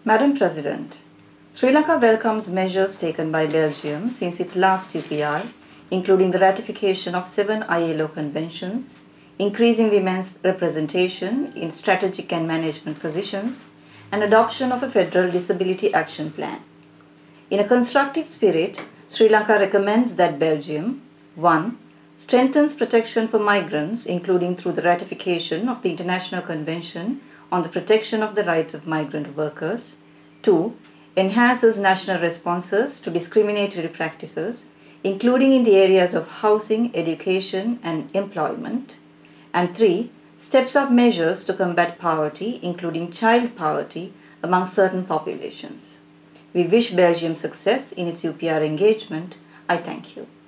Madam President, Sri Lanka welcomes measures taken by Belgium since its last UPR, including the ratification of 7 ILO conventions, increasing women's representation in strategic and management positions, and adoption of a federal disability action plan. In a constructive spirit, Sri Lanka recommends that Belgium 1. Strengthens protection for migrants, including through the ratification of the International Convention on the Protection of the Rights of Migrant Workers. 2. Enhances national responses to discriminatory practices, including in the areas of housing, education, and employment. And 3. Steps up measures to combat poverty, including child poverty, among certain populations. We wish Belgium success in its UPR engagement. I thank you.